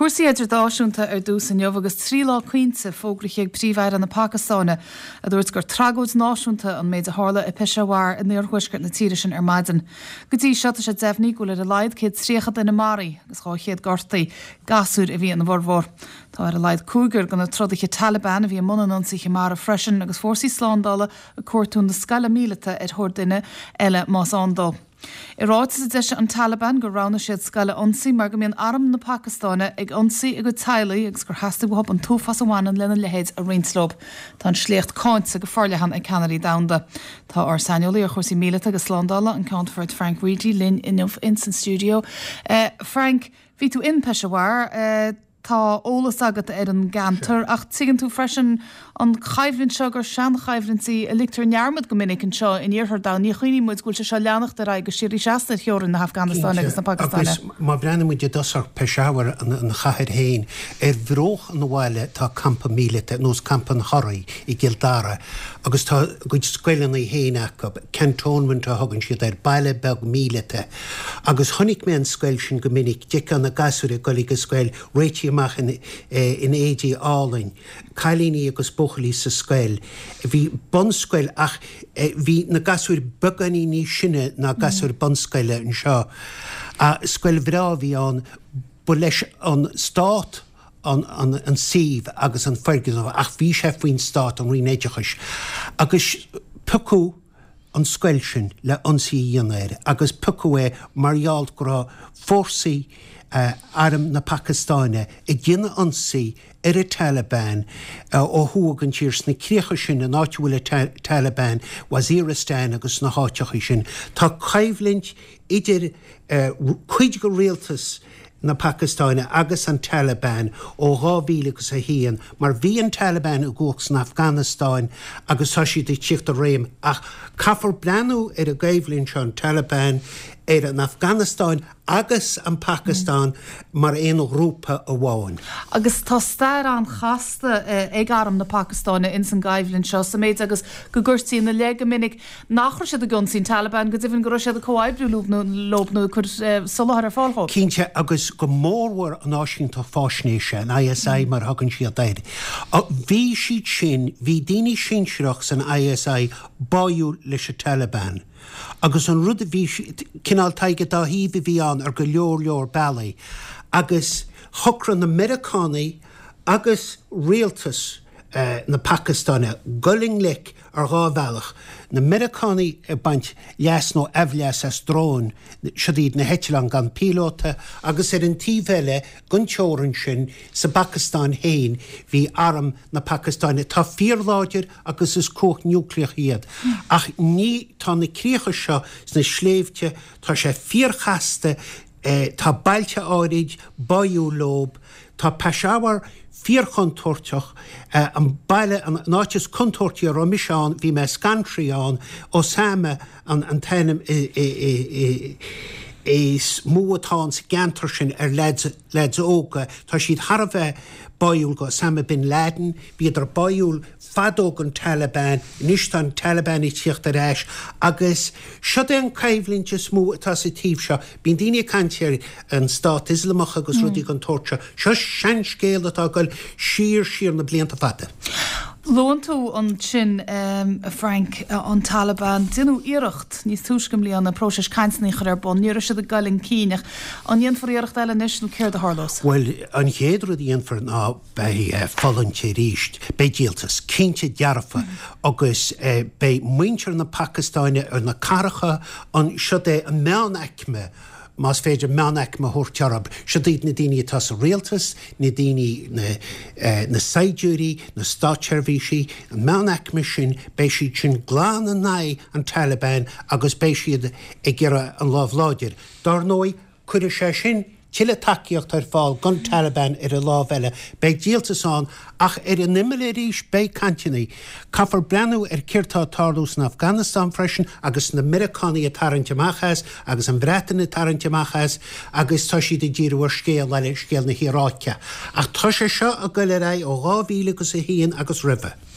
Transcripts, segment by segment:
Cuasaí idir dáisiúnta dús an jobh agus 3 lá cuinte fógraigh príomhhair an na Pakistáine a dúirt gur tragóid náisiúnta an méid a hála I Peshawar in níorhuisceart na tíre sin ar maidin. Go dtí seata sé deimhní go le a leid céad tríocha in na Maraí agus cháchéad gortaí gasúr a bhí an na bhórmhór. Tá ar a leid cúgur gan na trodaige Taliban a bhí monanonsaí mar freisin agus fórsaí sláándála a cuairtún na scala míleta ar thóir duine eile más andal. I ráid sa deise an Taliban go rána siad scala onsaí mar go mbíonn arm na Pakistáine ag onsaí ag go tailaí agus gur hasasta go hop an tófas amháin lena lehéid a rinslob. Tá an slíocht cáinte go forlehan ag Canary Downda. Tá ar Sanolaí a chuirsaí míleta agus sláándála an countfort Frank Reedy linn inmh Instant Studio. Frank, bhí tú in Peshawar tá ólas agat ar an gantar ach tuigeann tú freisin an chaimhlinn seo gur sean chaimhlintí a lictar nearmad go minic an seo in iarthar da ní chuoine muid gúil se seo leannacht a raig go sirí seasta teorann na Afghanistáin agus na Pakistáine. Agus má brenn muid dosar Peshawar an chathir héin bhróch an bhile tá campa míleta nós campa an Horaí I Gildara agus tá goid scoileanna héanaach go cantónhaint a thugann siad ar baile beg míleta agus chonig mé an scoil sin go minic dic an na gasúir golig go scoil réiti amach in éidí álainn cailíní agus bochalí sa scoil. Bhí bonscoil ach bhí na gasúir buganí ní sinne na gasúir bonscoile an seo. A scoil bhrá bhí an bu leis an stát an síomh agus an fergus ach bhí sé faoin stát an rinéidechas. Agus pucú an scoil sin le ansaí dhéanair agus pucú margheall go fórsaí arm na Pakistáine I gine ansaí ar a Taliban ó thugan tírs na críocha sin an áitiúil Taliban Waziristan agus na háitecha sin. Tá caimhlint idir chuid go rialtas na Pakistáine agus an Taliban ó 2000 agus a hían mar bhí an Taliban a gcóchas na Afghanistáin agus tá siad tíocht a réim ach caithfar breanú ar a gaibhlinn seo an Taliban ar an Afghanistáin agus an Pakistáin mar éon grúpa a bháin. Agus tá stair an chasta ag arm na Pakistáine in san gaibhlinn seo sa méid agus go gursaí na léige minic nachra siad a gunsaín Taliban go dtíhann go siad a comhaibbrú lóbnú chur solahar ar fáilthó. Cínte agus go mórhar an áisiúnta fásnéise an ISI mar hagann siad dair. Bhí siad sin, bhí daoine sinseach san ISI báú leis a Taliban. Agus an rud a bhí cinál taige dá híomh bhí an ar go leor bailí. Agus thucran na Americánaí agus rialtas na Pakistáine gulling lic ar gábhealach. Na Americánaí baint leas nó efleas as drón siad na hetlan gan pílóta agus ar an tíbheile gun teorann sin sa Pakistáin héin hí arm na Pakistáine tá fíorláidir agus is cóch núcleach iad. Ach ní tá na críocha seo na sléimhte tá sé fíorchaste tá bailte áirid baú lób tá Peshawar fíorchontorteach an baile an náitis contortí a romiseán bhí me scantrián ó sama an tenim is múatáns gantar sin ar leid óga tá siad Harbheith baúil go Osama bin Laden bíidir baúil fadóg an Taliban níos an Taliban I tíocht ar éis agus siad an caimhlinn smú atá sa tíomh seo bín daoine cantéir an stát Islamach agus rudí an torte seo sean scéal atá goil sír na blianta fada. Lóan tú an sin Frank an Taliban dinú iirecht níos túiscim líon na próses cainsaníchar ar bon níor siad a gailin cíineach an dhéon for iirecht eile níos nó céir a hárlós. Well, an chéadú dhéon for ná bei fallante ríist, bei díaltas, cínte dearafa agus bei muintear na Pakistáine ar na caracha an siad an meán eicme Mas féidir meanach ma thuirtearab, siad na daoine tá sa rialtas, na daoine na saidúirí, na stáitservísí, an meanach me sin bei siad sin gláán a naid an Taliban agus bei siad ag ggéire an lábhláidir. Dar nói chuir sé sin Chile takeíocht ar fáil gan Taliban ar a lábheile bei díaltasán ach ar a nimile ríis bei cantinnaí. Caithfar breanú ar cirtá tardús na Afghanistan freisin agus na Americánaí a tarrante machas agus an Bretain a tarrante machas agus tá siad a ddíirhar scéal leile scéal na híráice. Ach tá sé seo a goile ra ó 2000 agus a híon agus ribhe.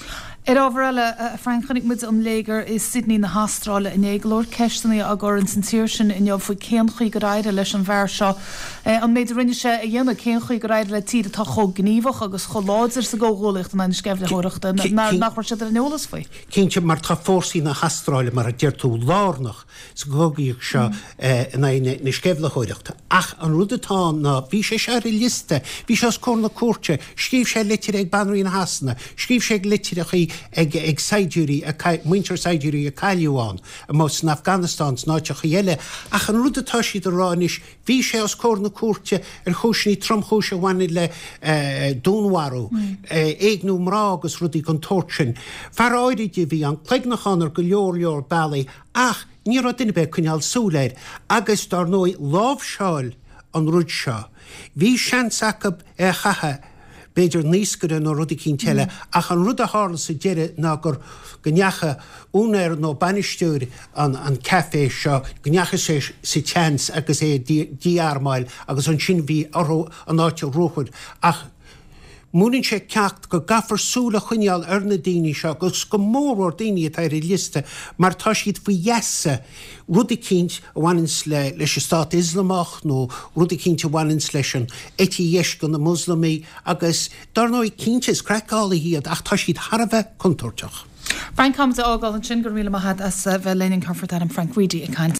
Ábhile Frankchanig mu an légar is Sydney na Hastráile in éaglóir cestanna a gur an sin sin in jobh faoi céan chuí go raide leis an bhar seo. An méid rinne se a dhéanana céan chuí go raide le tíad atá cho gníomhach agus choláidir sa ggóholacht an scefle thuireachta nach se an neolalas faoi. Cínte mar tá fórsaí na Hastráile mar a deirtú lárnach sa ggógaíoch seo na scefle thuireachta. Ach an rudatá ná bhí sé se liste, bhí se cóna cuate, scríb sé litir ag banraí na hasna, scríb sé litir ag Saidúrí muintear Saidúrí a caiúáin a más na Afganistans náteach dhéile ach an rudatá siad aráis bhí sé os cóna cuate ar chúisní tromchúise bhaine le dúnharú éagnú mrá agus rudí an torsin. Far áiríide bhí an cléignachan ar go leor bailí ach ní duine be chuneal súléir agus dar nó lábhseáil an rud seo. Bhí seansacab chathe beidir níoscure nó rudí cín teile ach an rud a hála sa deire ná gur gneacha únéir nó banisteúr an café seo gneacha sé sa chans agus é díarmáil agus an sin bhí an áite ruúchud ach múninn sé ceacht go gafar súla chuineal ar na daoine seo agus go mór daoine atá i liste mar tá siad faoi dheasa rudí cinint a bhainins leis Stát Islamach nó rudí cinint a bhainins leis an étíhéis go na Muslimí agus dar nó cinnte is creicála iad ach tá siad Harbheith contorteach. Frank comes ágáil an sin gur míle maithad as bheith lening comfort an Frank Weedy i